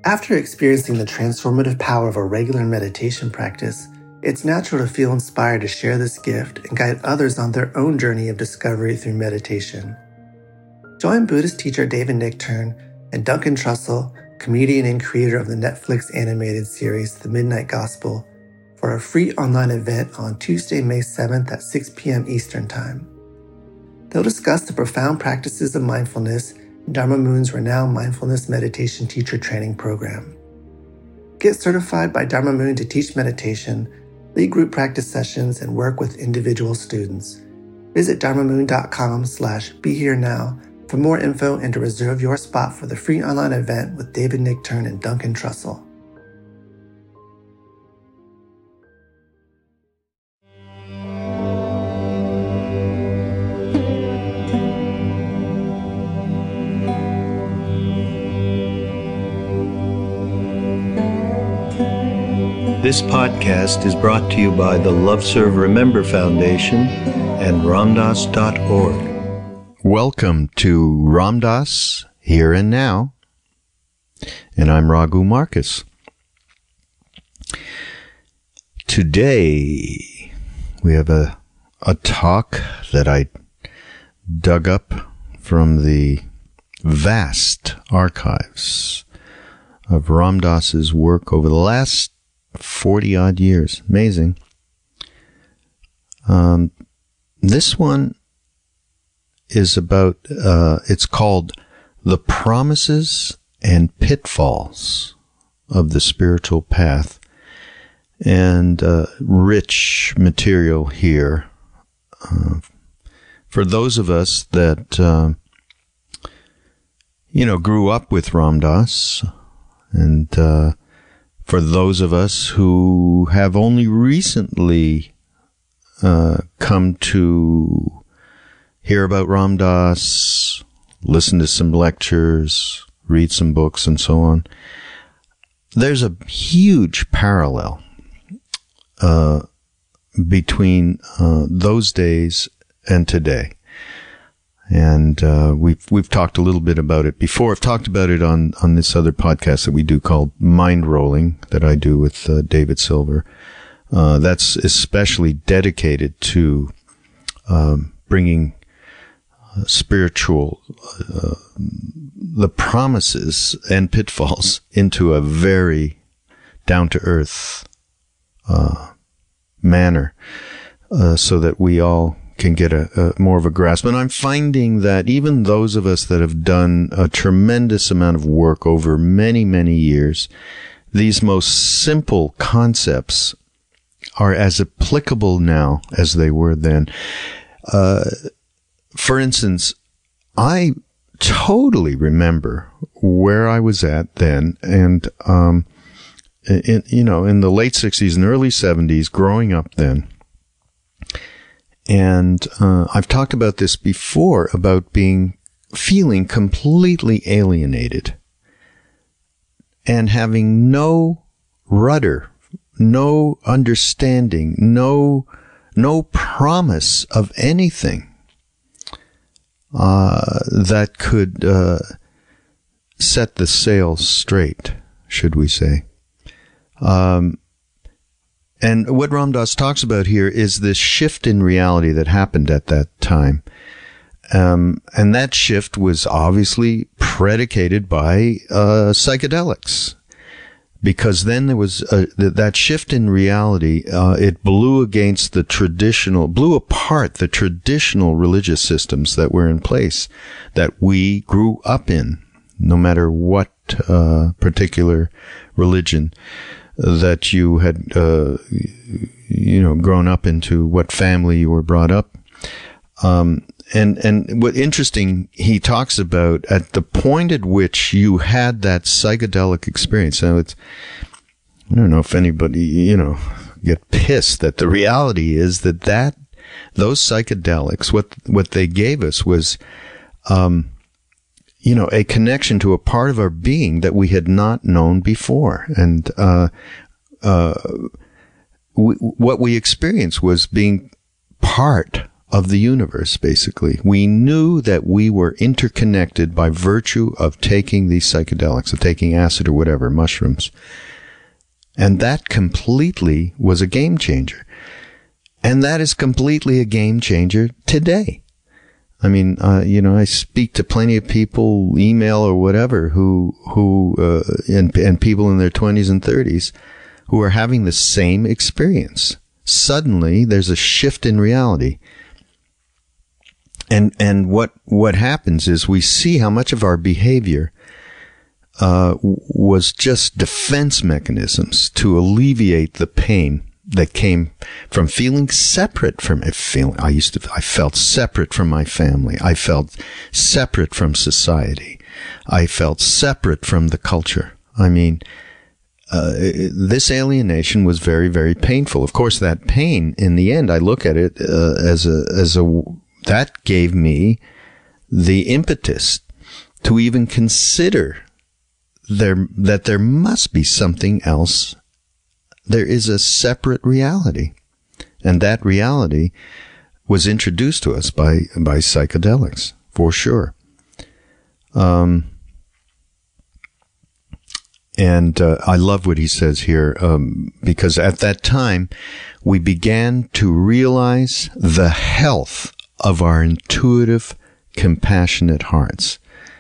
After experiencing the transformative power of a regular meditation practice, it's natural to feel inspired to share this gift and guide others on their own journey of discovery through meditation. Join Buddhist teacher David Nichtern and Duncan Trussell, comedian and creator of the Netflix animated series The Midnight Gospel, for a free online event on Tuesday, May 7th at 6 p.m. Eastern Time. They'll discuss the profound practices of mindfulness in Dharma Moon's renowned mindfulness meditation teacher training program. Get certified by Dharma Moon to teach meditation, lead group practice sessions, and work with individual students. Visit dharmamoon.com/beherenow for more info and to reserve your spot for the free online event with David Nichtern and Duncan Trussell. This podcast is brought to you by the Love Serve Remember Foundation and Ramdas.org. Welcome to Ram Dass Here and Now, and I'm Raghu Marcus. Today, we have a talk that I dug up from the vast archives of Ram Dass's work over the last 40-odd years. Amazing. This one is about, it's called The Promises and Pitfalls of the Spiritual Path. And rich material here for those of us that, grew up with Ram Dass, and for those of us who have only recently come to hear about Ram Dass, listen to some lectures, read some books, and so on, there's a huge parallel between those days and today. And we've talked a little bit about it before. I've talked about it on this other podcast that we do called Mind Rolling, that I do with David Silver. That's especially dedicated to bringing spiritual, the promises and pitfalls into a very down-to-earth manner, so that we all can get a more of a grasp. And I'm finding that even those of us that have done a tremendous amount of work over many, many years, these most simple concepts are as applicable now as they were then. For instance, I totally remember where I was at then, and in the late 60s and early 70s, growing up then. And I've talked about this before, about feeling completely alienated and having no rudder, no understanding, no promise of anything that could set the sails straight, should we say. And what Ram Dass talks about here is this shift in reality that happened at that time. And that shift was obviously predicated by psychedelics. Because then there was that shift in reality, it blew apart the traditional religious systems that were in place, that we grew up in, no matter what particular religion that you had, grown up into, what family you were brought up. And what interesting, he talks about at the point at which you had that psychedelic experience. Now I don't know if anybody, get pissed that the reality is that those psychedelics, what they gave us was, a connection to a part of our being that we had not known before. And, what we experienced was being part of the universe, basically. We knew that we were interconnected by virtue of taking these psychedelics, of taking acid or whatever, mushrooms. And that completely was a game changer. And that is completely a game changer today. I mean, I speak to plenty of people, email or whatever, and people in their 20s and 30s who are having the same experience. Suddenly, there's a shift in reality. And what happens is we see how much of our behavior was just defense mechanisms to alleviate the pain that came from feeling separate from it. I felt separate from my family. I felt separate from society. I felt separate from the culture. I mean, this alienation was very, very painful. Of course, that pain, in the end, I look at it that gave me the impetus to even consider that there must be something else. There is a separate reality. And that reality was introduced to us by psychedelics, for sure. And I love what he says here, because at that time, we began to realize the health of our intuitive, compassionate hearts.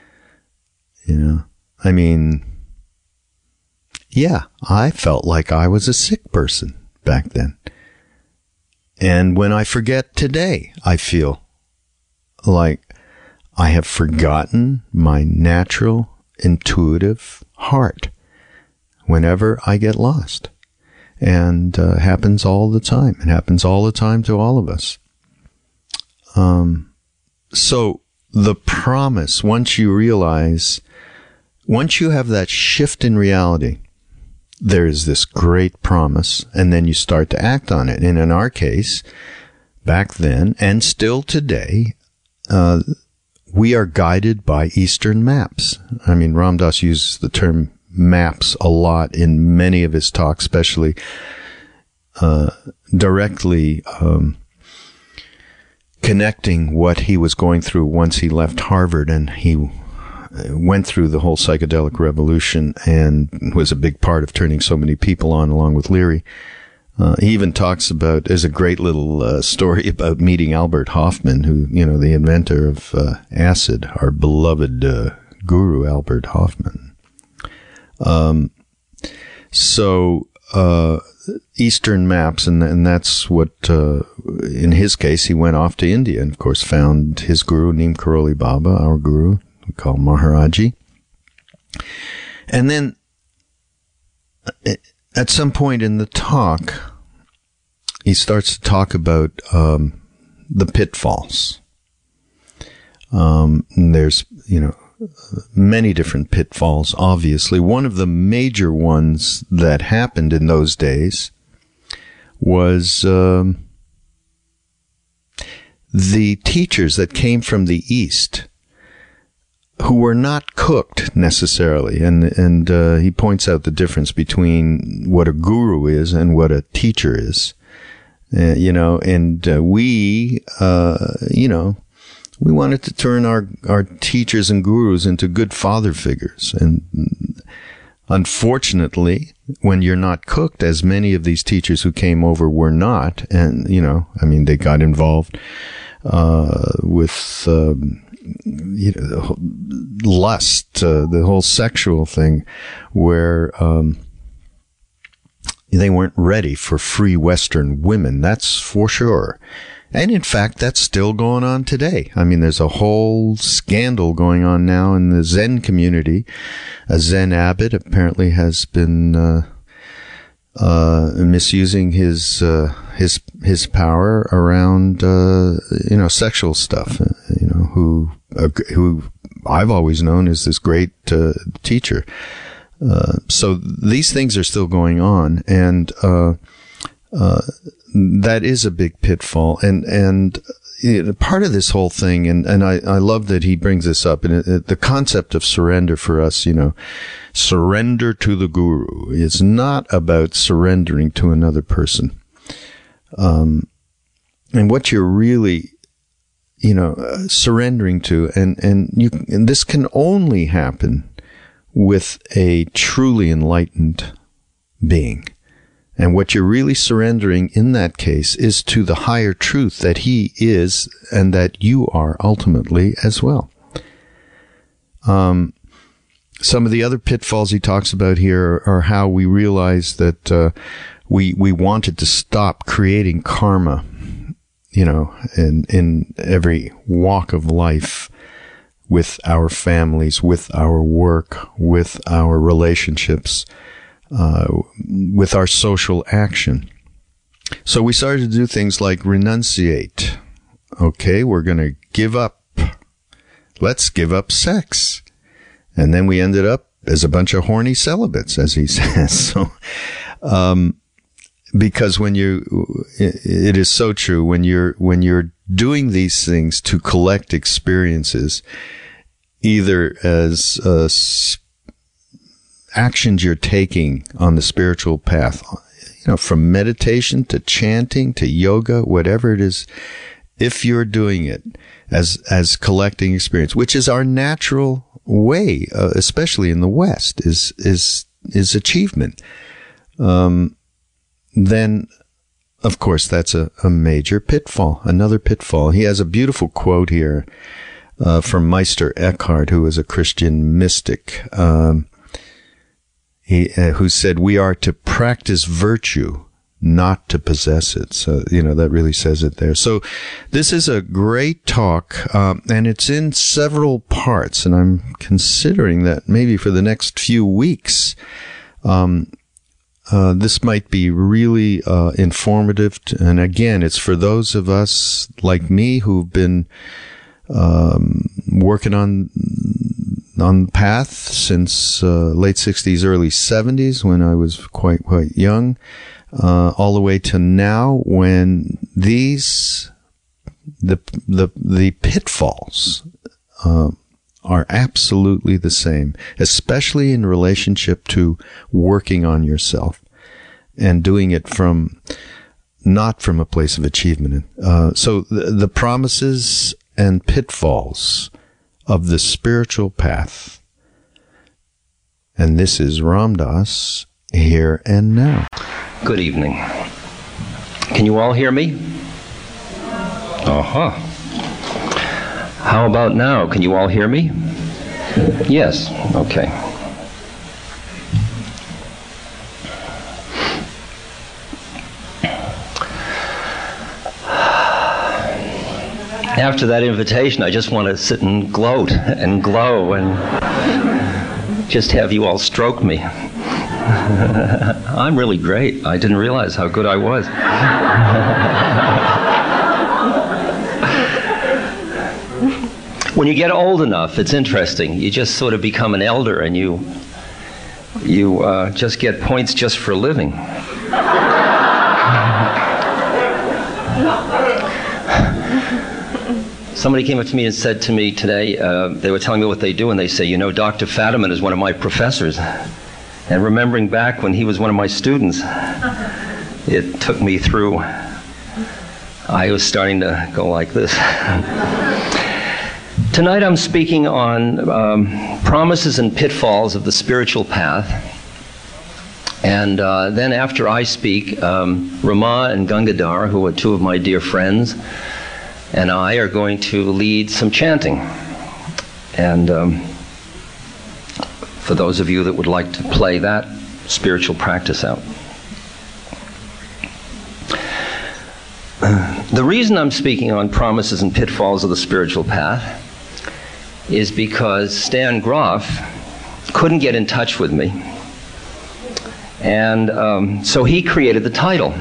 I mean, yeah, I felt like I was a sick person back then. And when I forget today, I feel like I have forgotten my natural, intuitive heart whenever I get lost. And it happens all the time. It happens all the time to all of us. So the promise, once you have that shift in reality, there is this great promise, and then you start to act on it. And in our case, back then, and still today, we are guided by Eastern maps. I mean, Ram Dass uses the term maps a lot in many of his talks, especially directly connecting what he was going through once he left Harvard, and he went through the whole psychedelic revolution and was a big part of turning so many people on, along with Leary. He even talks about, there's a great little story about meeting Albert Hofmann, who, the inventor of acid, our beloved guru, Albert Hofmann. So Eastern maps, and that's what, in his case, he went off to India and, of course, found his guru, Neem Karoli Baba, our guru, we call Maharaji. And then, at some point in the talk, he starts to talk about the pitfalls. There's, many different pitfalls, obviously. One of the major ones that happened in those days was the teachers that came from the East, who were not cooked necessarily. And he points out the difference between what a guru is and what a teacher is. We wanted to turn our teachers and gurus into good father figures. And unfortunately, when you're not cooked, as many of these teachers who came over were not, and, they got involved with lust, the whole sexual thing, where they weren't ready for free Western women. That's for sure. And in fact, that's still going on today. I mean, there's a whole scandal going on now in the Zen community. A Zen abbot apparently has been misusing his power around sexual stuff. Who I've always known as this great teacher. So these things are still going on, and that is a big pitfall. And part of this whole thing, and I love that he brings this up, and the concept of surrender for us, surrender to the guru is not about surrendering to another person. And what you're really surrendering to, and this can only happen with a truly enlightened being. And what you're really surrendering in that case is to the higher truth that he is and that you are ultimately as well. Some of the other pitfalls he talks about here are how we realize that we wanted to stop creating karma, in every walk of life, with our families, with our work, with our relationships, with our social action. So we started to do things like renunciate. Okay, we're going to give up. Let's give up sex. And then we ended up as a bunch of horny celibates, as he says. So, because it is so true, when you're doing these things to collect experiences, either as actions you're taking on the spiritual path, from meditation to chanting to yoga, whatever it is, if you're doing it as collecting experience, which is our natural way, especially in the West, is achievement, then of course that's a major pitfall, another pitfall. He has a beautiful quote here from Meister Eckhart, who was a Christian mystic, who said, "We are to practice virtue, not to possess it." So, that really says it there. So this is a great talk, and it's in several parts, and I'm considering that maybe for the next few weeks, this might be really informative. And again, it's for those of us like me who've been working on the path since late 60s, early 70s, when I was quite young, all the way to now, when the pitfalls are absolutely the same, especially in relationship to working on yourself and doing it not from a place of achievement. So the promises and pitfalls of the spiritual path. And this is Ram Dass, Here and Now. Good evening. Can you all hear me? Uh-huh. How about now? Can you all hear me? Yes. Okay. After that invitation, I just want to sit and gloat and glow and just have you all stroke me. I'm really great. I didn't realize how good I was. When you get old enough, it's interesting. You just sort of become an elder, and you just get points just for living. Somebody came up to me and said to me today, they were telling me what they do, and they say, Dr. Fadiman is one of my professors. And remembering back when he was one of my students, it took me through. I was starting to go like this. Tonight I'm speaking on promises and pitfalls of the spiritual path. And then after I speak, Rama and Gangadhar, who are two of my dear friends, and I are going to lead some chanting. And for those of you that would like to play that spiritual practice out. The reason I'm speaking on promises and pitfalls of the spiritual path is because Stan Grof couldn't get in touch with me. And so he created the title.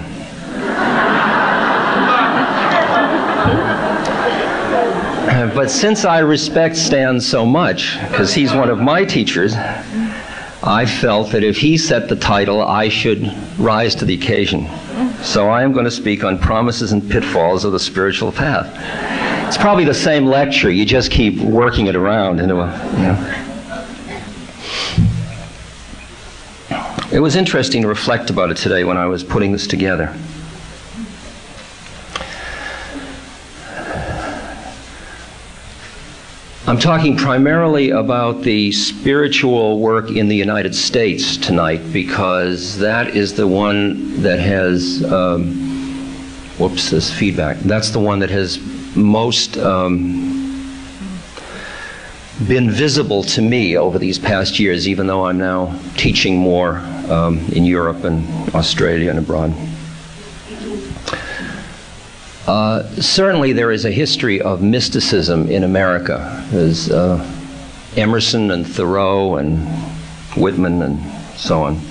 But since I respect Stan so much, because he's one of my teachers, I felt that if he set the title, I should rise to the occasion. So I am going to speak on promises and pitfalls of the spiritual path. It's probably the same lecture, you just keep working it around into a, It was interesting to reflect about it today when I was putting this together. I'm talking primarily about the spiritual work in the United States tonight, because that is the one that has, this feedback. That's the one that has most been visible to me over these past years, even though I'm now teaching more in Europe and Australia and abroad. Certainly there is a history of mysticism in America. There's Emerson and Thoreau and Whitman and so on.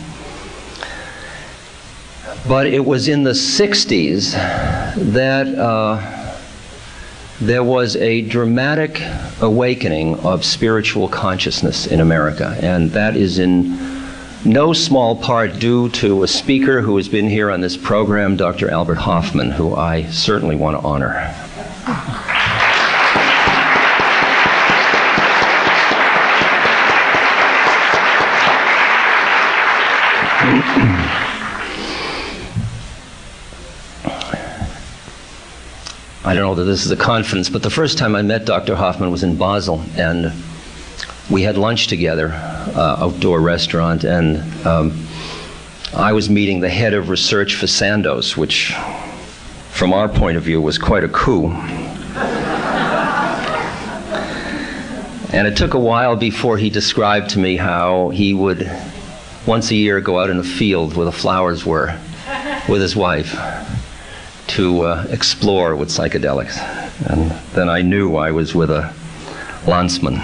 But it was in the 60s that there was a dramatic awakening of spiritual consciousness in America, and that is in no small part due to a speaker who has been here on this program, Dr. Albert Hofmann, who I certainly want to honor. I don't know that this is a confidence, but the first time I met Dr. Hofmann was in Basel, and we had lunch together, outdoor restaurant, and I was meeting the head of research for Sandoz, which, from our point of view, was quite a coup. And it took a while before he described to me how he would, once a year, go out in a field where the flowers were with his wife to explore with psychedelics. And then I knew I was with a Landsman.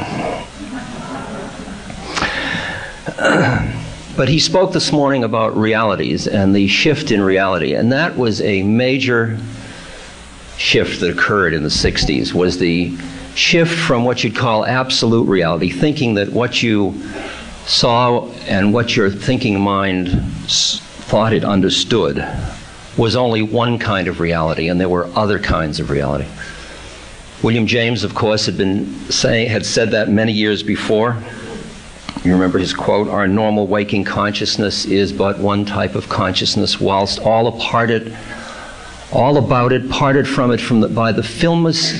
But he spoke this morning about realities and the shift in reality, and that was a major shift that occurred in the 60s, was the shift from what you'd call absolute reality, thinking that what you saw and what your thinking mind thought it understood was only one kind of reality, and there were other kinds of reality. William James, of course, had said that many years before. You remember his quote, "Our normal waking consciousness is but one type of consciousness, whilst all about it, parted from it by the filmus,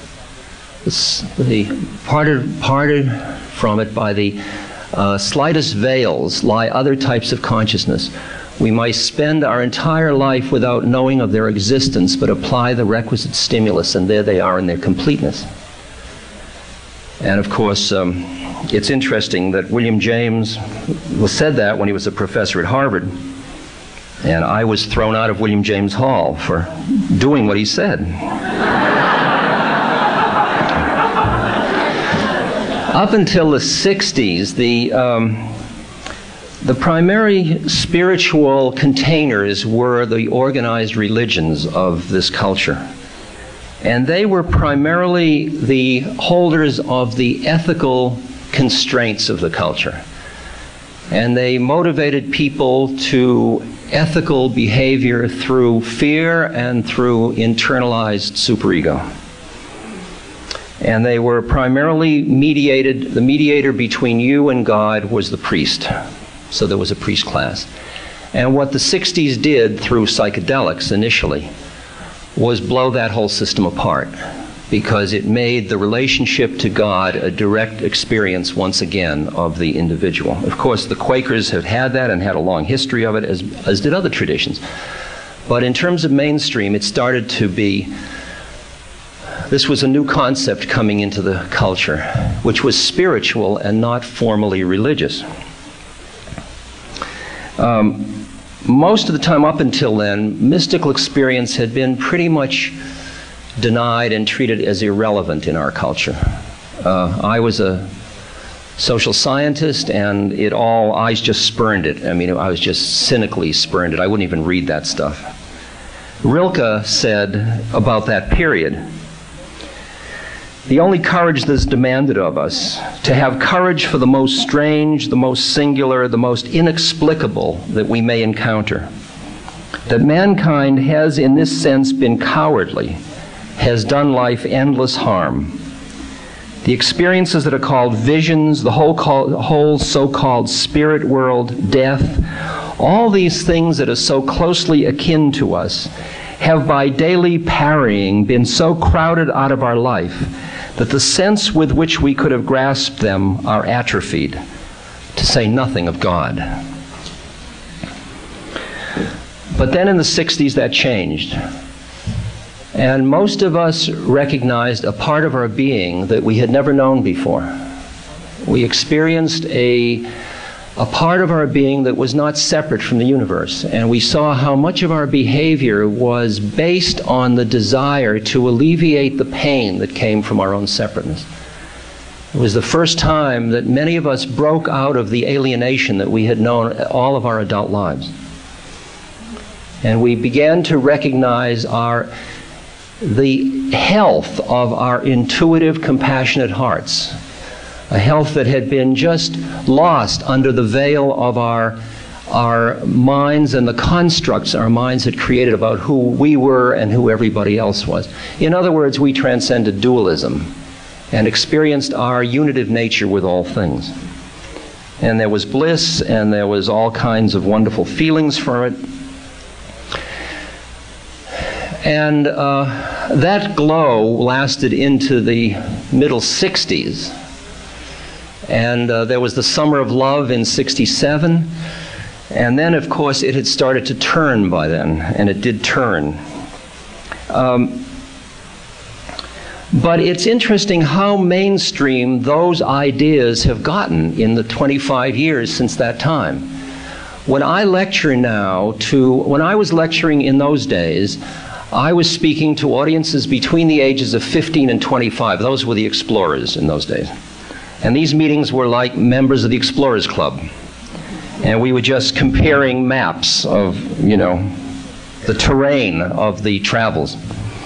parted from it by the slightest veils lie other types of consciousness. We might spend our entire life without knowing of their existence, but apply the requisite stimulus, and there they are in their completeness." And of course, it's interesting that William James said that when he was a professor at Harvard, and I was thrown out of William James Hall for doing what he said. Up until the 60s, the primary spiritual containers were the organized religions of this culture. And they were primarily the holders of the ethical constraints of the culture. And they motivated people to ethical behavior through fear and through internalized superego. And they were primarily the mediator between you and God was the priest. So there was a priest class. And what the 60s did through psychedelics initially was blow that whole system apart, because it made the relationship to God a direct experience once again of the individual. Of course, the Quakers have had that and had a long history of it, as did other traditions. But in terms of mainstream, it started to be, this was a new concept coming into the culture, which was spiritual and not formally religious. Most of the time up until then, mystical experience had been pretty much denied and treated as irrelevant in our culture. I was a social scientist, and I just spurned it. I mean, I was just cynically spurned it. I wouldn't even read that stuff. Rilke said about that period, "The only courage that's demanded of us, to have courage for the most strange, the most singular, the most inexplicable that we may encounter. That mankind has in this sense been cowardly, has done life endless harm. The experiences that are called visions, the whole so-called spirit world, death, all these things that are so closely akin to us, have by daily parrying been so crowded out of our life that the sense with which we could have grasped them are atrophied, to say nothing of God. But then in the 60s that changed. And most of us recognized a part of our being that we had never known before. We experienced a part of our being that was not separate from the universe. And we saw how much of our behavior was based on the desire to alleviate the pain that came from our own separateness. It was the first time that many of us broke out of the alienation that we had known all of our adult lives. And we began to recognize the health of our intuitive, compassionate hearts, a health that had been just lost under the veil of our minds and the constructs our minds had created about who we were and who everybody else was. In other words, we transcended dualism and experienced our unitive nature with all things. And there was bliss, and there was all kinds of wonderful feelings for it. And that glow lasted into the middle 60s. And there was the Summer of Love in 67. And then, of course, it had started to turn by then, and it did turn. But it's interesting how mainstream those ideas have gotten in the 25 years since that time. When I lecture now when I was lecturing in those days, I was speaking to audiences between the ages of 15 and 25. Those were the explorers in those days. And these meetings were like members of the Explorers Club. And we were just comparing maps of, the terrain of the travels.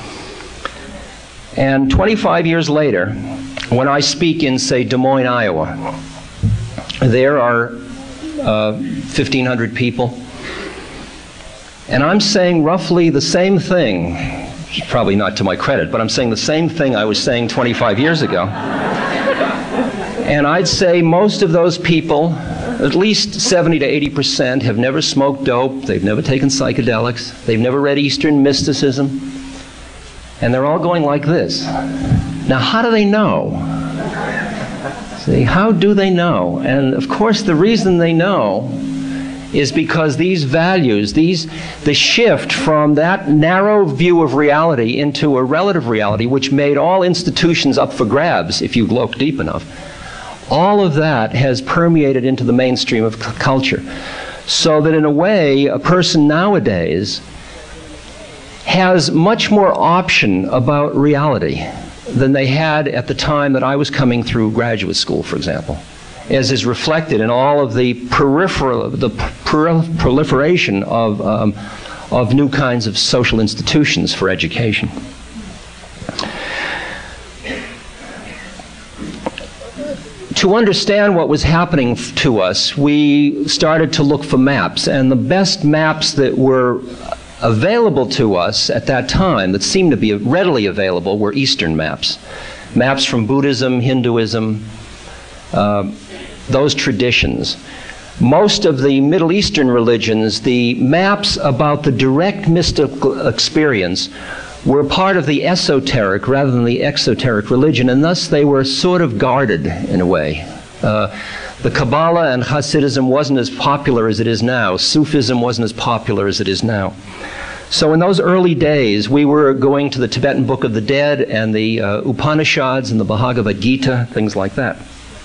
And 25 years later, when I speak in, say, Des Moines, Iowa, there are 1,500 people. And I'm saying roughly the same thing, probably not to my credit, but I'm saying the same thing I was saying 25 years ago. And I'd say most of those people, at least 70 to 80%, have never smoked dope, they've never taken psychedelics, they've never read Eastern mysticism, and they're all going like this. Now, how do they know? See, how do they know? And of course, the reason they know is because these values, the shift from that narrow view of reality into a relative reality, which made all institutions up for grabs if you look deep enough, all of that has permeated into the mainstream of culture. So that in a way, a person nowadays has much more option about reality than they had at the time that I was coming through graduate school, for example, as is reflected in all of the proliferation of new kinds of social institutions for education. To understand what was happening to us, we started to look for maps, and the best maps that were available to us at that time, that seemed to be readily available, were Eastern maps. Maps from Buddhism, Hinduism, those traditions. Most of the Middle Eastern religions, the maps about the direct mystical experience were part of the esoteric rather than the exoteric religion, and thus they were sort of guarded in a way. The Kabbalah and Hasidism wasn't as popular as it is now. Sufism wasn't as popular as it is now. So in those early days, we were going to the Tibetan Book of the Dead and the Upanishads and the Bhagavad Gita, things like that.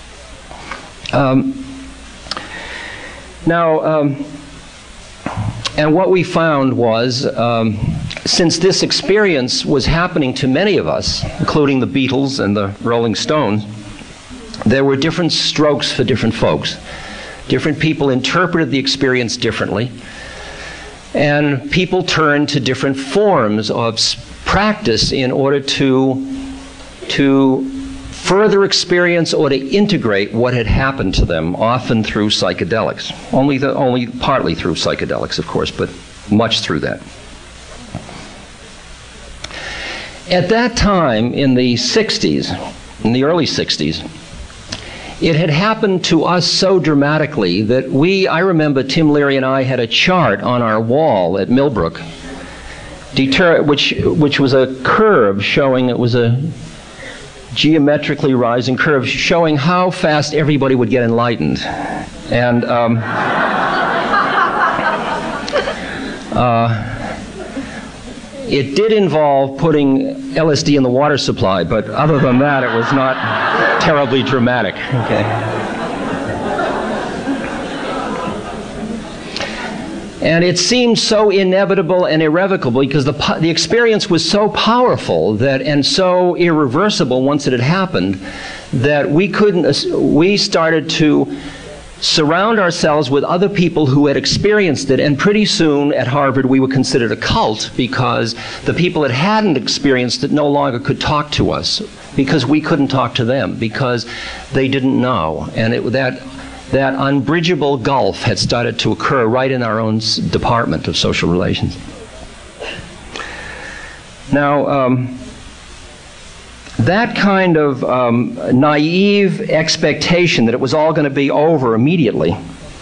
And what we found was, since this experience was happening to many of us, including the Beatles and the Rolling Stones, there were different strokes for different folks. Different people interpreted the experience differently, and people turned to different forms of practice in order to further experience or to integrate what had happened to them, often through psychedelics. Only partly through psychedelics, of course, but much through that. At that time, in the 60s, in the early 60s, it had happened to us so dramatically that I remember Tim Leary and I had a chart on our wall at Millbrook, which was a curve showing it was geometrically rising curve showing how fast everybody would get enlightened. And it did involve putting LSD in the water supply, but other than that, it was not terribly dramatic. Okay. And it seemed so inevitable and irrevocable because the experience was so powerful that, and so irreversible once it had happened, that we started to surround ourselves with other people who had experienced it, and pretty soon at Harvard we were considered a cult because the people that hadn't experienced it no longer could talk to us because we couldn't talk to them because they didn't know. And that unbridgeable gulf had started to occur right in our own department of social relations. Now, that kind of naive expectation that it was all going to be over immediately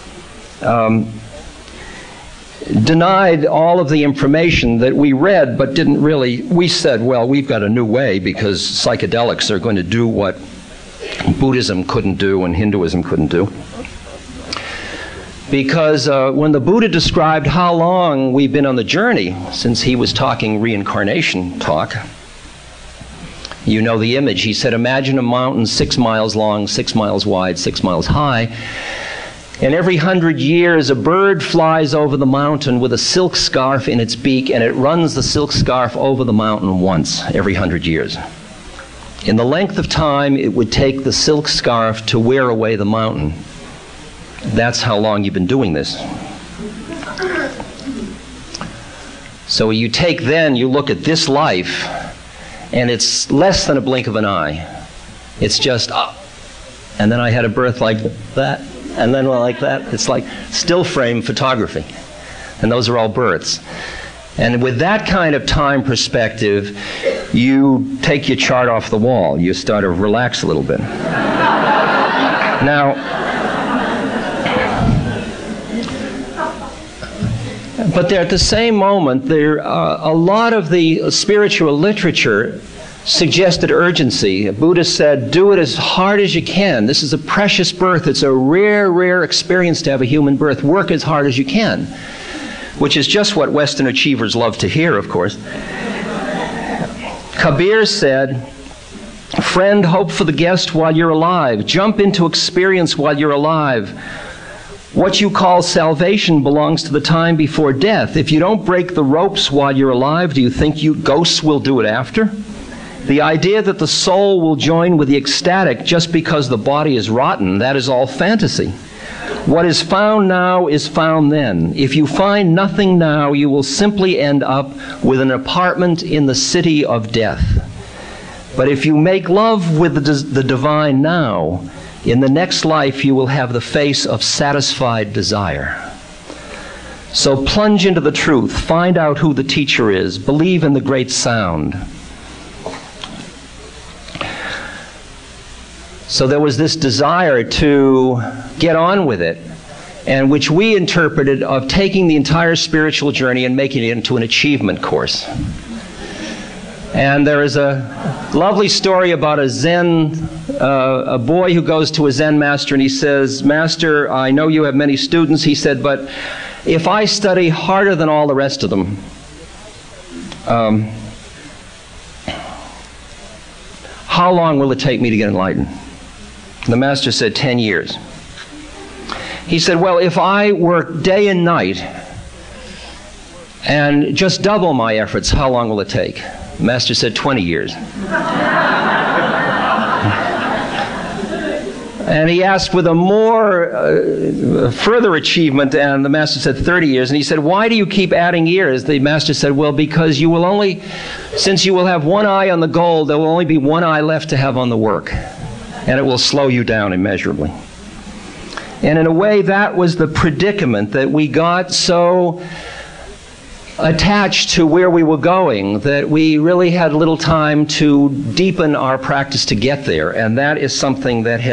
denied all of the information that we read but didn't really. We said, well, we've got a new way because psychedelics are going to do what Buddhism couldn't do and Hinduism couldn't do. Because when the Buddha described how long we've been on the journey, since he was talking reincarnation talk, you know the image. He said, imagine a mountain 6 miles long, 6 miles wide, 6 miles high, and every 100 years a bird flies over the mountain with a silk scarf in its beak, and it runs the silk scarf over the mountain once every 100 years. In the length of time it would take the silk scarf to wear away the mountain. That's how long you've been doing this. So you look at this life, and it's less than a blink of an eye. It's just up. And then I had a birth like that, and then like that. It's like still frame photography. And those are all births. And with that kind of time perspective, you take your chart off the wall. You start to relax a little bit. Now, but there, at the same moment, a lot of the spiritual literature suggested urgency. Buddha said, do it as hard as you can. This is a precious birth. It's a rare, rare experience to have a human birth. Work as hard as you can, which is just what Western achievers love to hear, of course. Kabir said, friend, hope for the guest while you're alive. Jump into experience while you're alive. What you call salvation belongs to the time before death. If you don't break the ropes while you're alive, do you think ghosts will do it after? The idea that the soul will join with the ecstatic just because the body is rotten, that is all fantasy. What is found now is found then. If you find nothing now, you will simply end up with an apartment in the city of death. But if you make love with the divine now, in the next life, you will have the face of satisfied desire. So plunge into the truth. Find out who the teacher is. Believe in the great sound. So there was this desire to get on with it, and which we interpreted of taking the entire spiritual journey and making it into an achievement course. And there is a lovely story about a boy who goes to a Zen master and he says, Master, I know you have many students. He said, but if I study harder than all the rest of them, how long will it take me to get enlightened? The master said, 10 years. He said, well, if I work day and night and just double my efforts, how long will it take? The master said 20 years. And he asked with a more further achievement, and the master said 30 years. And he said, why do you keep adding years? The master said, well, because you will only, since you will have one eye on the goal, there will only be one eye left to have on the work. And it will slow you down immeasurably. And in a way, that was the predicament, that we got so attached to where we were going that we really had little time to deepen our practice to get there. And that is something that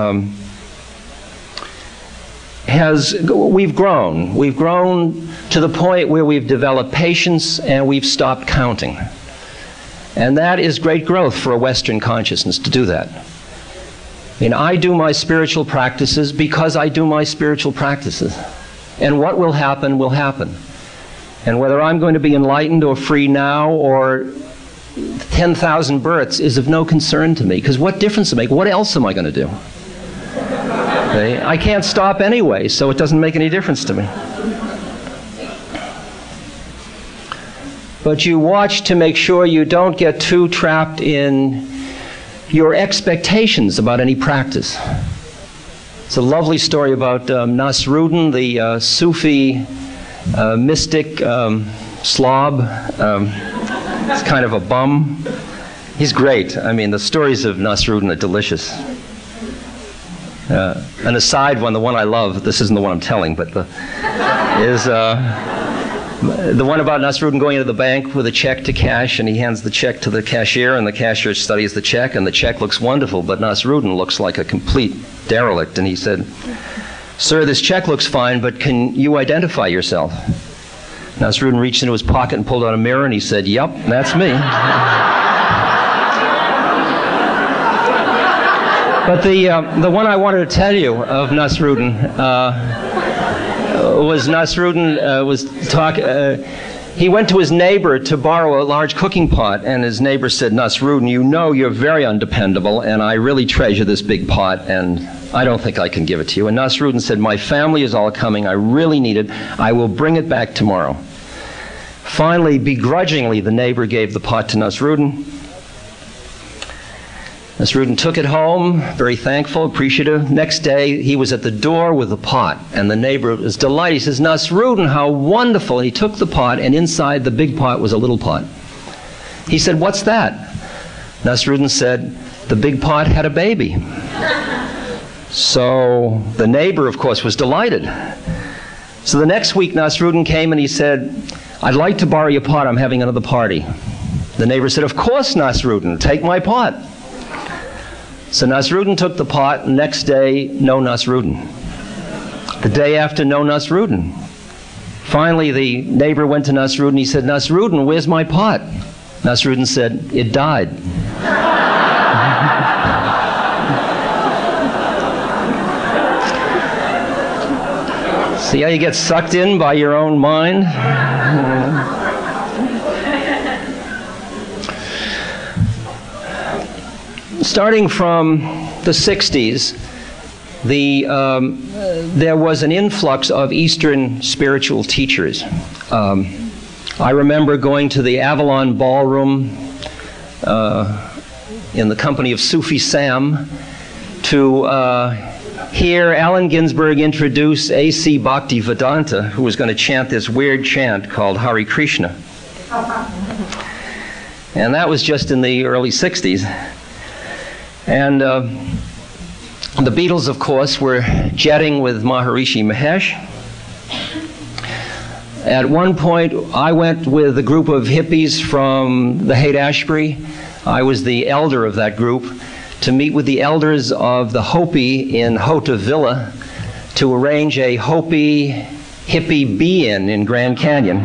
we've grown. We've grown to the point where we've developed patience and we've stopped counting. And that is great growth for a Western consciousness to do that. I mean, I do my spiritual practices because I do my spiritual practices. And what will happen will happen. And whether I'm going to be enlightened or free now or 10,000 births is of no concern to me, because what difference does it make? What else am I going to do? Okay? I can't stop anyway, so it doesn't make any difference to me. But you watch to make sure you don't get too trapped in your expectations about any practice. It's a lovely story about Nasruddin, the Sufi mystic slob. He's kind of a bum. He's great. I mean, the stories of Nasruddin are delicious. An aside one, the one I love, this isn't the one I'm telling, but is the one about Nasruddin going into the bank with a check to cash, and he hands the check to the cashier, and the cashier studies the check, and the check looks wonderful, but Nasruddin looks like a complete derelict. And he said, "Sir, this check looks fine, but can you identify yourself?" Nasruddin reached into his pocket and pulled out a mirror, and he said, "Yup, that's me." But the one I wanted to tell you of Nasruddin was he went to his neighbor to borrow a large cooking pot, and his neighbor said, "Nasruddin, you know you're very undependable, and I really treasure this big pot, and I don't think I can give it to you." And Nasruddin said, "My family is all coming. I really need it. I will bring it back tomorrow." Finally, begrudgingly, the neighbor gave the pot to Nasruddin. Nasruddin took it home, very thankful, appreciative. Next day, he was at the door with the pot, and the neighbor was delighted. He says, "Nasruddin, how wonderful." And he took the pot, and inside the big pot was a little pot. He said, "What's that?" Nasruddin said, "The big pot had a baby." So the neighbor, of course, was delighted. So the next week, Nasruddin came and he said, "I'd like to borrow your pot. I'm having another party." The neighbor said, "Of course, Nasruddin, take my pot." So Nasruddin took the pot, and the next day, no Nasruddin. The day after, no Nasruddin. Finally, the neighbor went to Nasruddin. He said, "Nasruddin, where's my pot?" Nasruddin said, "It died." See how you get sucked in by your own mind? Starting from the 60s, there was an influx of Eastern spiritual teachers. I remember going to the Avalon Ballroom in the company of Sufi Sam to hear Allen Ginsberg introduce A.C. Bhaktivedanta, who was going to chant this weird chant called Hare Krishna. And that was just in the early 60s. And the Beatles, of course, were jetting with Maharishi Mahesh. At one point, I went with a group of hippies from the Haight-Ashbury. I was the elder of that group, to meet with the elders of the Hopi in Hota Villa to arrange a Hopi hippie be-in in Grand Canyon.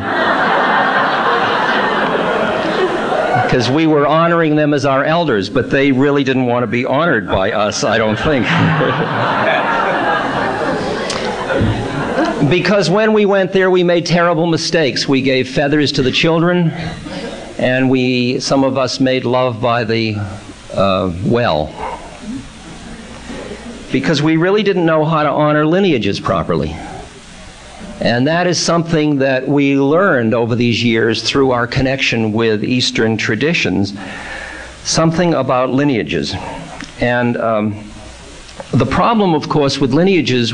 Because we were honoring them as our elders, but they really didn't want to be honored by us, I don't think. Because when we went there, we made terrible mistakes. We gave feathers to the children, and some of us made love by the well. Because we really didn't know how to honor lineages properly. And that is something that we learned over these years through our connection with Eastern traditions, something about lineages. And the problem, of course, with lineages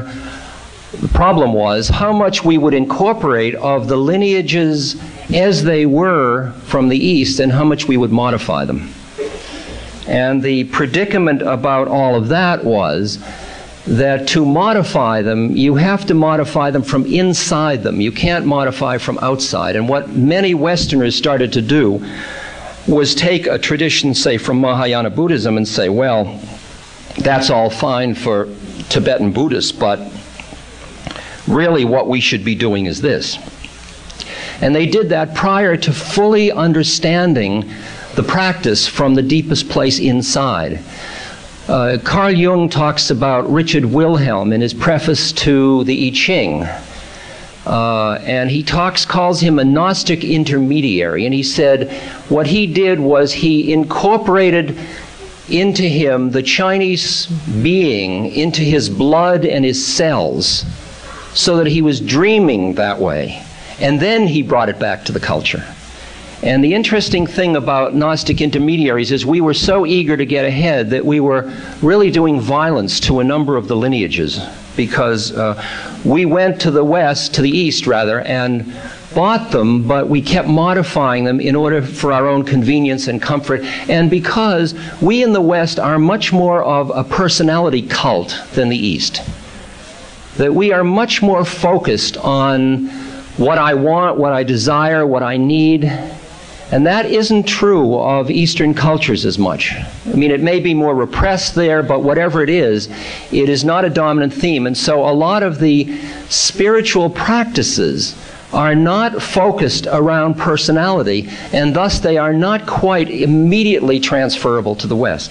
was how much we would incorporate of the lineages as they were from the East and how much we would modify them. And the predicament about all of that was that to modify them, you have to modify them from inside them. You can't modify from outside. And what many Westerners started to do was take a tradition, say, from Mahayana Buddhism and say, well, that's all fine for Tibetan Buddhists, but really what we should be doing is this. And they did that prior to fully understanding the practice from the deepest place inside. Carl Jung talks about Richard Wilhelm in his preface to the I Ching. And he calls him a Gnostic intermediary. And he said what he did was he incorporated into him the Chinese being, into his blood and his cells, so that he was dreaming that way. And then he brought it back to the culture. And the interesting thing about Gnostic intermediaries is we were so eager to get ahead that we were really doing violence to a number of the lineages, because we went to the west, to the east rather, and bought them, but we kept modifying them in order for our own convenience and comfort, and because we in the West are much more of a personality cult than the East. That we are much more focused on what I want, what I desire, what I need. And that isn't true of Eastern cultures as much. I mean, it may be more repressed there, but whatever it is not a dominant theme. And so a lot of the spiritual practices are not focused around personality, and thus they are not quite immediately transferable to the West.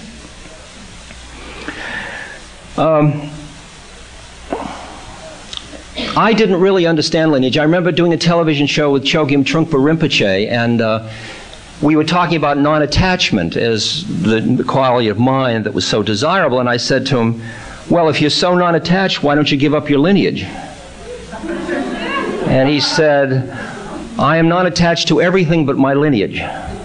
I didn't really understand lineage. I remember doing a television show with Chogyam Trungpa Rinpoche, and we were talking about non-attachment as the quality of mind that was so desirable, and I said to him, well, if you're so non-attached, why don't you give up your lineage? And he said, I am not attached to everything but my lineage.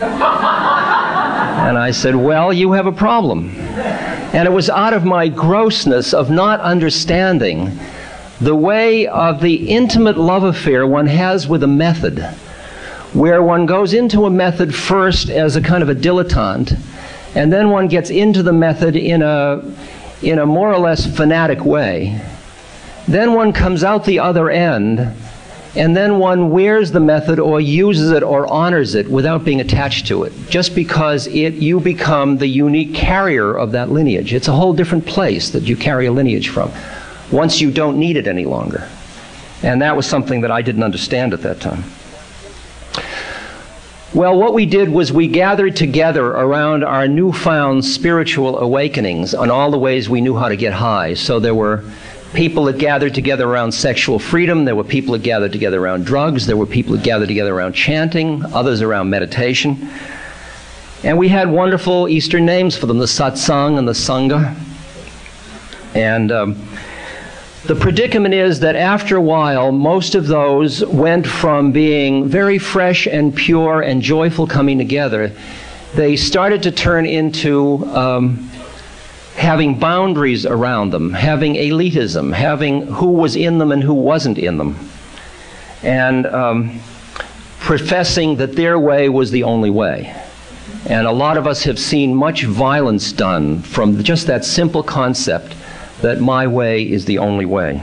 And I said, well, you have a problem. And it was out of my grossness of not understanding the way of the intimate love affair one has with a method, where one goes into a method first as a kind of a dilettante, and then one gets into the method in a more or less fanatic way. Then one comes out the other end, and then one wears the method or uses it or honors it without being attached to it, just because you become the unique carrier of that lineage. It's a whole different place that you carry a lineage from, once you don't need it any longer. And that was something that I didn't understand at that time. Well, what we did was we gathered together around our newfound spiritual awakenings on all the ways we knew how to get high. So there were people that gathered together around sexual freedom, there were people that gathered together around drugs, there were people that gathered together around chanting, others around meditation. And we had wonderful Eastern names for them, the satsang and the sangha. And the predicament is that after a while, most of those went from being very fresh and pure and joyful coming together, they started to turn into having boundaries around them, having elitism, having who was in them and who wasn't in them, and professing that their way was the only way. And a lot of us have seen much violence done from just that simple concept that my way is the only way.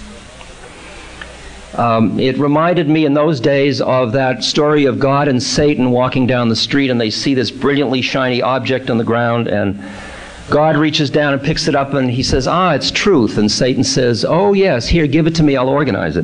It reminded me in those days of that story of God and Satan walking down the street, and they see this brilliantly shiny object on the ground, and God reaches down and picks it up, and he says, it's truth. And Satan says, oh yes, here, give it to me, I'll organize it.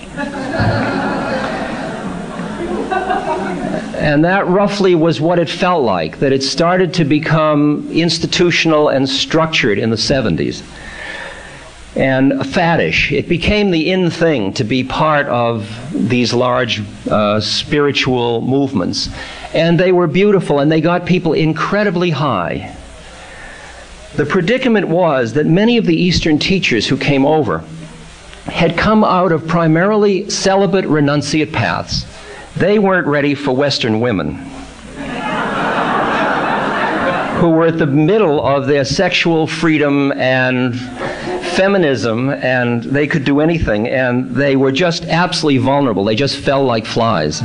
And that roughly was what it felt like, that it started to become institutional and structured in the 70s. And faddish. It became the in thing to be part of these large spiritual movements. And they were beautiful, and they got people incredibly high. The predicament was that many of the Eastern teachers who came over had come out of primarily celibate renunciate paths. They weren't ready for Western women who were at the middle of their sexual freedom and feminism, and they could do anything, and they were just absolutely vulnerable. They just fell like flies.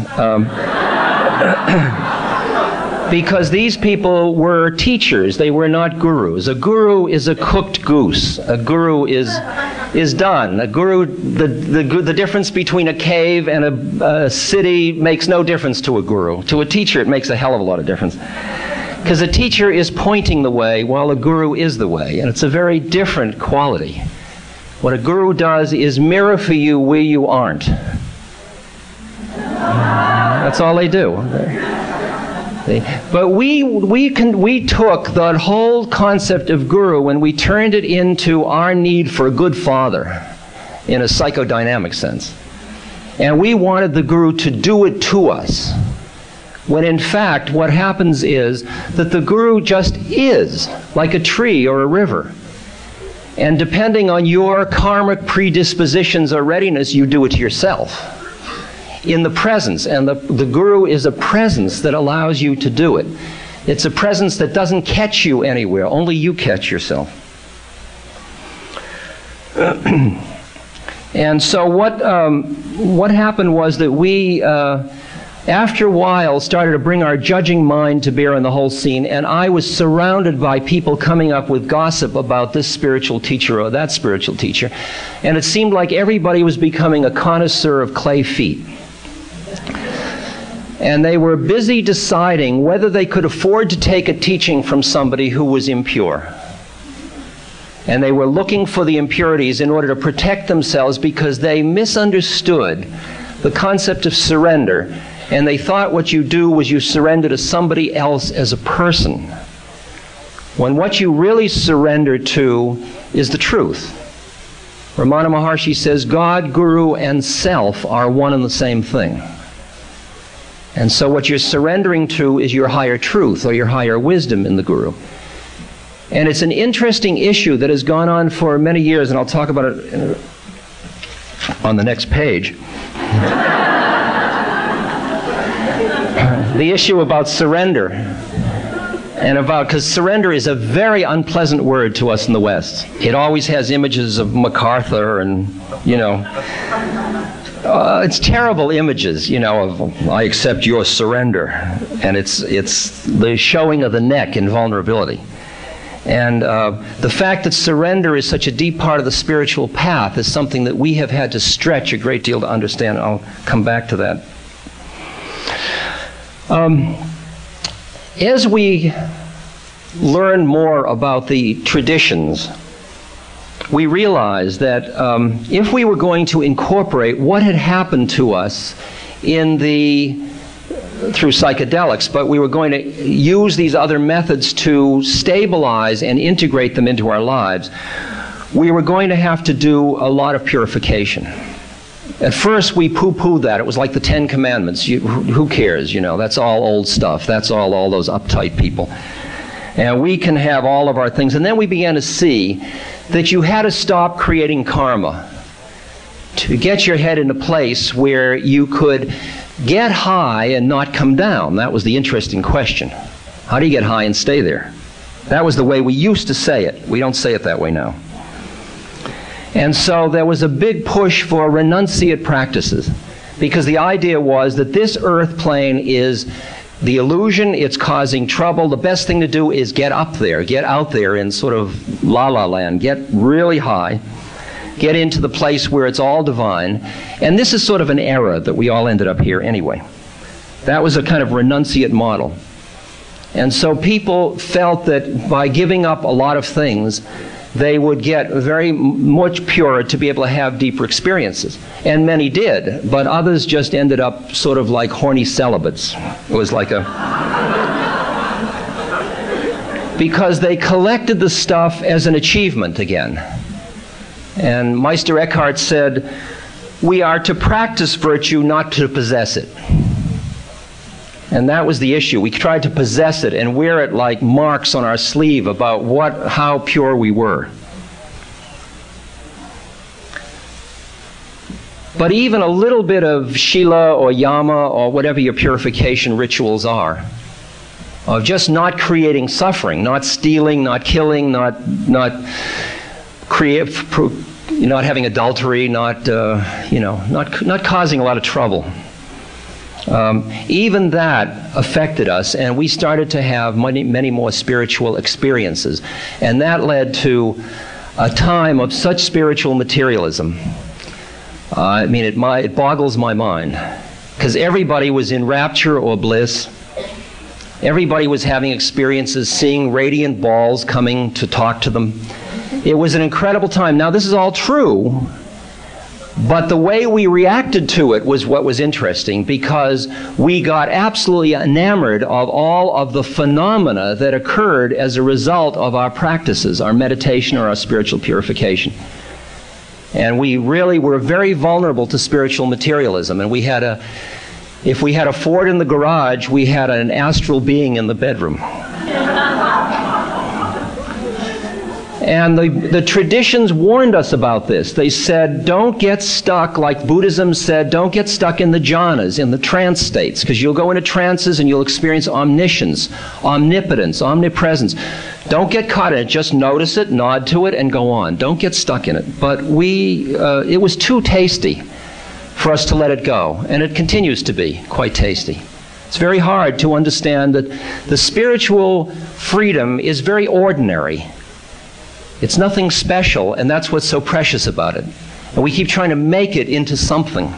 Because these people were teachers, they were not gurus. A guru is a cooked goose. A guru is done. A guru, the difference between a cave and a city makes no difference to a guru. To a teacher, it makes a hell of a lot of difference. Because a teacher is pointing the way while a guru is the way, and it's a very different quality. What a guru does is mirror for you where you aren't. That's all they do. But we took that whole concept of guru and we turned it into our need for a good father in a psychodynamic sense. And we wanted the guru to do it to us. When in fact, what happens is that the guru just is, like a tree or a river. And depending on your karmic predispositions or readiness, you do it to yourself. In the presence, and the guru is a presence that allows you to do it. It's a presence that doesn't catch you anywhere, only you catch yourself. And so what happened was that we, after a while, started to bring our judging mind to bear on the whole scene, and I was surrounded by people coming up with gossip about this spiritual teacher or that spiritual teacher, and it seemed like everybody was becoming a connoisseur of clay feet. And they were busy deciding whether they could afford to take a teaching from somebody who was impure. And they were looking for the impurities in order to protect themselves because they misunderstood the concept of surrender. And they thought what you do was you surrender to somebody else as a person. When what you really surrender to is the truth. Ramana Maharshi says God, Guru, and Self are one and the same thing. And so what you're surrendering to is your higher truth or your higher wisdom in the Guru. And it's an interesting issue that has gone on for many years, and I'll talk about it on the next page. The issue about surrender. And because surrender is a very unpleasant word to us in the West. It always has images of MacArthur and, it's terrible images, of I accept your surrender. And it's the showing of the neck in vulnerability. And the fact that surrender is such a deep part of the spiritual path is something that we have had to stretch a great deal to understand. I'll come back to that. As we learn more about the traditions, we realized that if we were going to incorporate what had happened to us through psychedelics, but we were going to use these other methods to stabilize and integrate them into our lives, we were going to have to do a lot of purification. At first, we poo-pooed that. It was like the Ten Commandments. Who cares? That's all old stuff. That's all those uptight people. And we can have all of our things. And then we began to see that you had to stop creating karma to get your head in a place where you could get high and not come down. That was the interesting question. How do you get high and stay there? That was the way we used to say it. We don't say it that way now. And so there was a big push for renunciate practices, because the idea was that this earth plane is the illusion, it's causing trouble. The best thing to do is get up there, get out there in sort of la-la land, get really high, get into the place where it's all divine. And this is sort of an era that we all ended up here anyway. That was a kind of renunciate model. And so people felt that by giving up a lot of things, they would get very much purer to be able to have deeper experiences. And many did, but others just ended up sort of like horny celibates. It was like because they collected the stuff as an achievement again. And Meister Eckhart said, we are to practice virtue, not to possess it. And that was the issue. We tried to possess it and wear it like marks on our sleeve about how pure we were. But even a little bit of Shila or Yama or whatever your purification rituals are, of just not creating suffering, not stealing, not killing, not having adultery, not causing a lot of trouble. Even that affected us, and we started to have many more spiritual experiences. And that led to a time of such spiritual materialism. It boggles my mind, because everybody was in rapture or bliss. Everybody was having experiences, seeing radiant balls coming to talk to them. It was an incredible time. Now, this is all true, But the way we reacted to it was what was interesting, because we got absolutely enamored of all of the phenomena that occurred as a result of our practices, our meditation or our spiritual purification. And we really were very vulnerable to spiritual materialism. And if we had a Ford in the garage, we had an astral being in the bedroom. And the traditions warned us about this. They said, don't get stuck, like Buddhism said, don't get stuck in the jhanas, in the trance states, because you'll go into trances and you'll experience omniscience, omnipotence, omnipresence. Don't get caught in it. Just notice it, nod to it, and go on. Don't get stuck in it. But it was too tasty for us to let it go, and it continues to be quite tasty. It's very hard to understand that the spiritual freedom is very ordinary. It's nothing special, and that's what's so precious about it. And we keep trying to make it into something.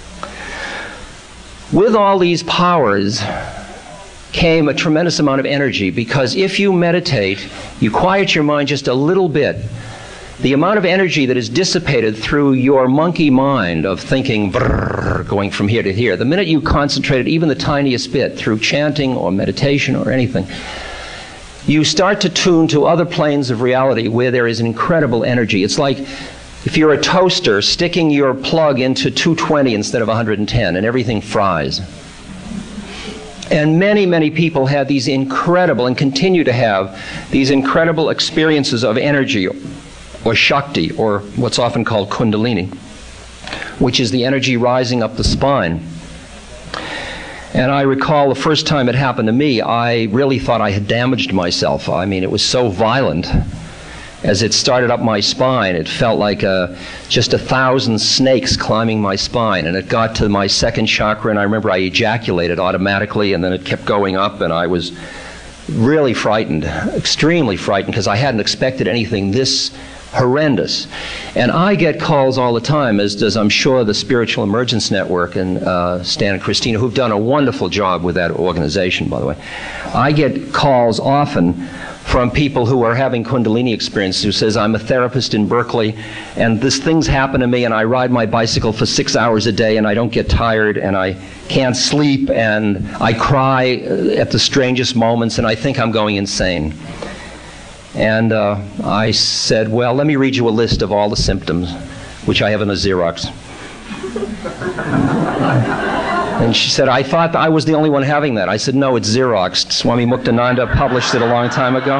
With all these powers came a tremendous amount of energy, because if you meditate, you quiet your mind just a little bit, the amount of energy that is dissipated through your monkey mind of thinking, brrr, going from here to here, the minute you concentrate it even the tiniest bit through chanting or meditation or anything, you start to tune to other planes of reality where there is an incredible energy. It's like if you're a toaster sticking your plug into 220 instead of 110, and everything fries. And many, many people had these incredible, and continue to have, these incredible experiences of energy, or Shakti, or what's often called Kundalini, which is the energy rising up the spine. And I recall the first time it happened to me, I really thought I had damaged myself. I mean, it was so violent. As it started up my spine, it felt like just 1,000 snakes climbing my spine. And it got to my second chakra, and I remember I ejaculated automatically, and then it kept going up, and I was really frightened, extremely frightened, because I hadn't expected anything this horrendous. And I get calls all the time, as does, I'm sure, the Spiritual Emergence Network and Stan and Christina, who've done a wonderful job with that organization, by the way. I get calls often from people who are having Kundalini experiences, who says, I'm a therapist in Berkeley, and this thing's happened to me, and I ride my bicycle for 6 hours a day, and I don't get tired, and I can't sleep, and I cry at the strangest moments, and I think I'm going insane. And I said, well, let me read you a list of all the symptoms, which I have in a Xerox. And she said, I thought I was the only one having that. I said, no, it's Xeroxed. Swami Muktananda published it a long time ago.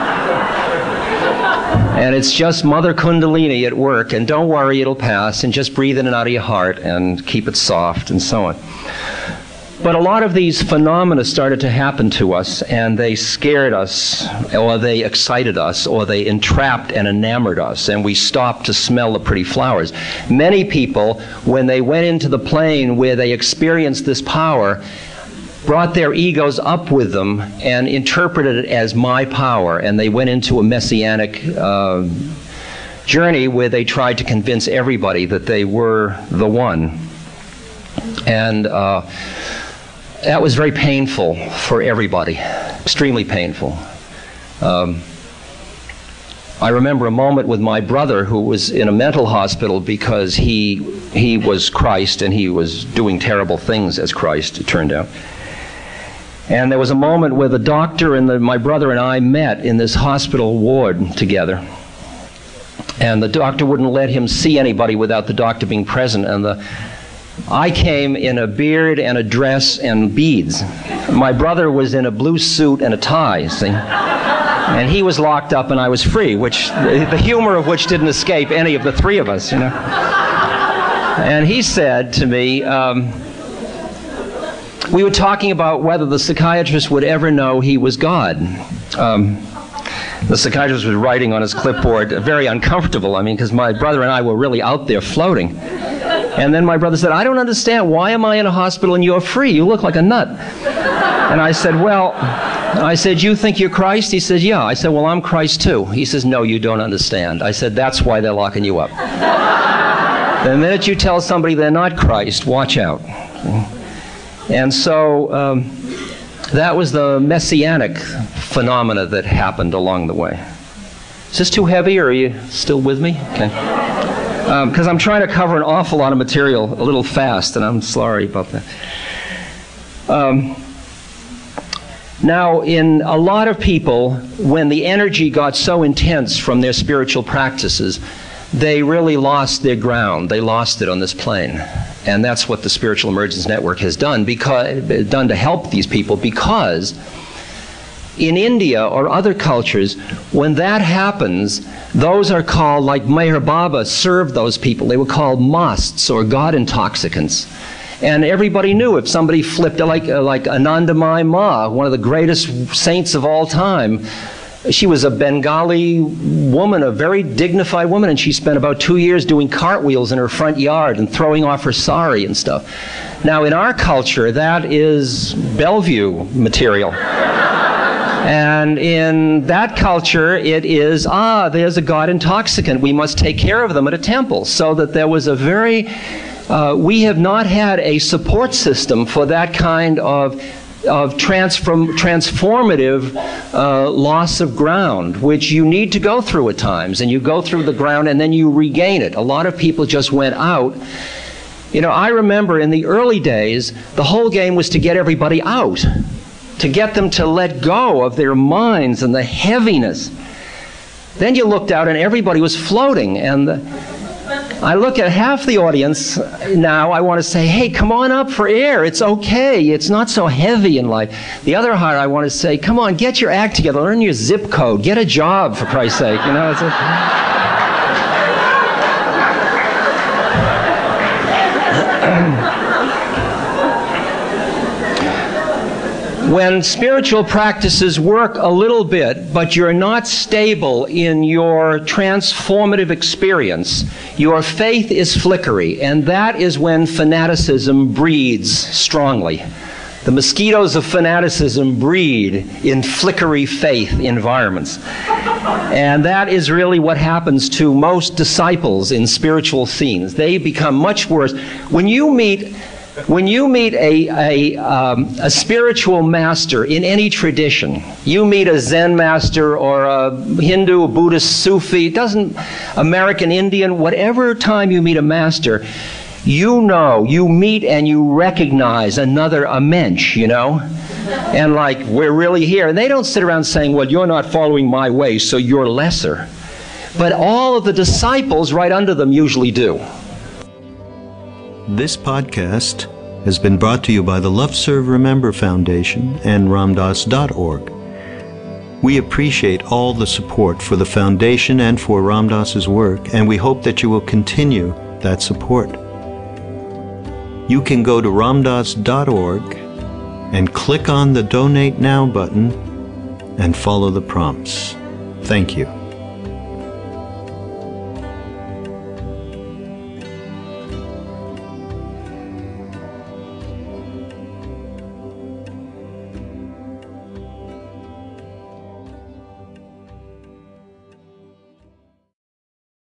And it's just Mother Kundalini at work, and don't worry, it'll pass, and just breathe in and out of your heart, and keep it soft, and so on. But a lot of these phenomena started to happen to us, and they scared us, or they excited us, or they entrapped and enamored us, and we stopped to smell the pretty flowers. Many people, when they went into the plane where they experienced this power, brought their egos up with them and interpreted it as my power, and they went into a messianic journey where they tried to convince everybody that they were the one. And that was very painful for everybody, extremely painful. I remember a moment with my brother, who was in a mental hospital because he was Christ, and he was doing terrible things as Christ, it turned out. And there was a moment where the doctor and my brother and I met in this hospital ward together. And the doctor wouldn't let him see anybody without the doctor being present, and I came in a beard and a dress and beads. My brother was in a blue suit and a tie, see? And he was locked up and I was free, which the humor of which didn't escape any of the three of us, you know. And he said to me, we were talking about whether the psychiatrist would ever know he was God. The psychiatrist was writing on his clipboard, very uncomfortable, I mean, because my brother and I were really out there floating. And then my brother said, I don't understand. Why am I in a hospital and you're free? You look like a nut. And I said, well, you think you're Christ? He said, yeah. I said, well, I'm Christ too. He says, no, you don't understand. I said, that's why they're locking you up. The minute you tell somebody they're not Christ, watch out. And so that was the messianic phenomena that happened along the way. Is this too heavy, or are you still with me? Okay. because I'm trying to cover an awful lot of material a little fast, and I'm sorry about that. Now, in a lot of people, when the energy got so intense from their spiritual practices, they really lost their ground. They lost it on this plane. And that's what the Spiritual Emergence Network has done to help these people, because in India or other cultures, when that happens, those are called, like Meher Baba served those people, they were called masts or God intoxicants. And everybody knew if somebody flipped, like Anandamayi Ma, one of the greatest saints of all time. She was a Bengali woman, a very dignified woman, and she spent about 2 years doing cartwheels in her front yard and throwing off her sari and stuff. Now, in our culture, that is Bellevue material. And in that culture, it is, there's a God intoxicant. We must take care of them at a temple. So that there was a very... we have not had a support system for that kind of transformative loss of ground, which you need to go through at times. And you go through the ground and then you regain it. A lot of people just went out. You know, I remember in the early days, the whole game was to get everybody out, to get them to let go of their minds and the heaviness. Then you looked out and everybody was floating, and I look at half the audience now, I want to say, hey, come on up for air. It's okay. It's not so heavy in life. The other half, I want to say, come on, get your act together. Learn your zip code. Get a job, for Christ's sake. You know, when spiritual practices work a little bit, but you're not stable in your transformative experience, your faith is flickery, and that is when fanaticism breeds strongly. The mosquitoes of fanaticism breed in flickery faith environments. And that is really what happens to most disciples in spiritual scenes. They become much worse. When you meet a spiritual master in any tradition, you meet a Zen master or a Hindu, a Buddhist, Sufi, American Indian, whatever time you meet a master, you know, you meet and you recognize a mensch, you know? And like, we're really here. And they don't sit around saying, well, you're not following my way, so you're lesser. But all of the disciples right under them usually do. This podcast has been brought to you by the Love Serve Remember Foundation and Ramdas.org. We appreciate all the support for the foundation and for Ram Dass's work, and we hope that you will continue that support. You can go to Ramdas.org and click on the Donate Now button and follow the prompts. Thank you.